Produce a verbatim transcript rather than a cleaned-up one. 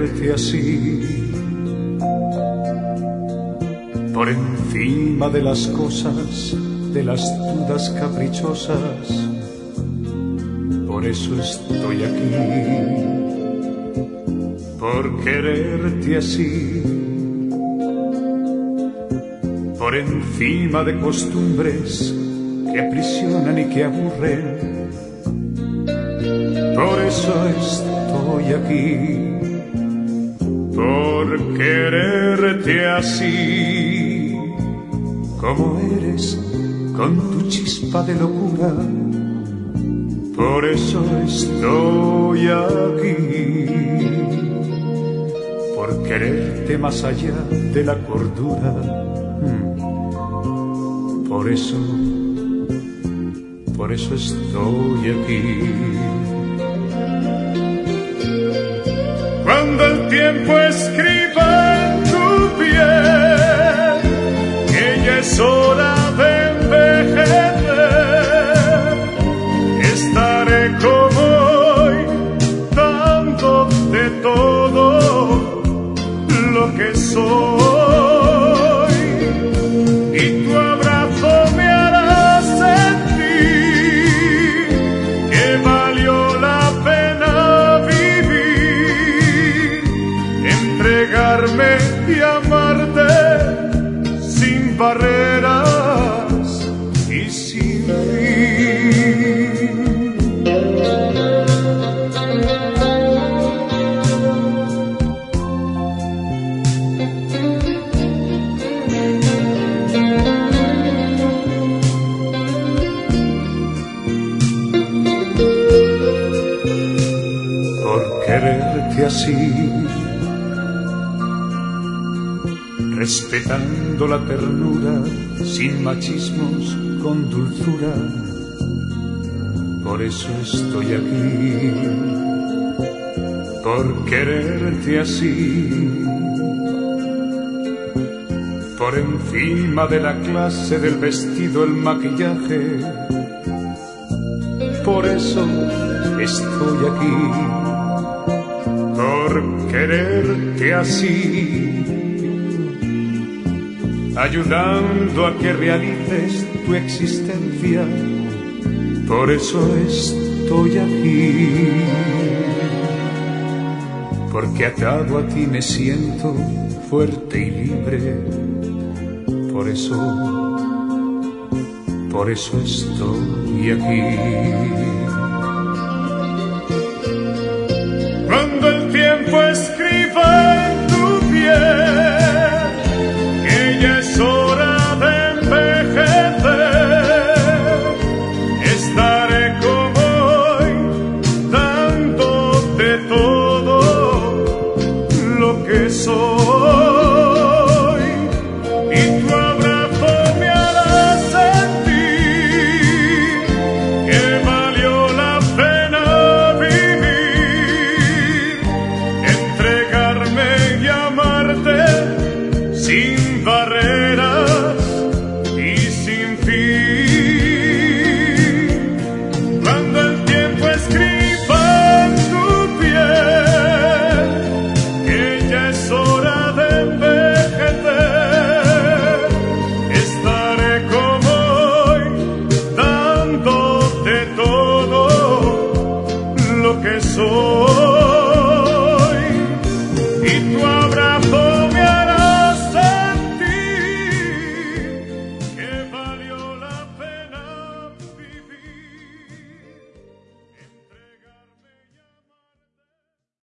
quererte así, por encima de las cosas, de las dudas caprichosas. Por eso estoy aquí, por quererte así, por encima de costumbres que aprisionan y que aburren. Por eso estoy aquí, por quererte así, como eres, con tu chispa de locura. Por eso estoy aquí, por quererte más allá de la cordura. Por eso, por eso estoy aquí. Cuando el tiempo escriba en tu piel que ya es hora de envejecer, estaré como hoy, dándote todo lo que soy, y tu abrazo me hará sentir que valió la pena vivir, entregarme y amarte sin barreras y sin fin. Por quererte así, respetando la ternura, sin machismos, con dulzura. Por eso estoy aquí, por quererte así, por encima de la clase, del vestido, el maquillaje. Por eso estoy aquí, por quererte así, ayudando a que realices tu existencia. Por eso estoy aquí, porque atado a ti me siento fuerte y libre. Por eso, por eso estoy aquí. Cuando el tiempo escriba en tu piel que ya es hora de envejecer, estaré como hoy, dándote todo lo que soy, y tu abrazo me hará sentir que valió la pena vivir, entregarme y amarte sin barreras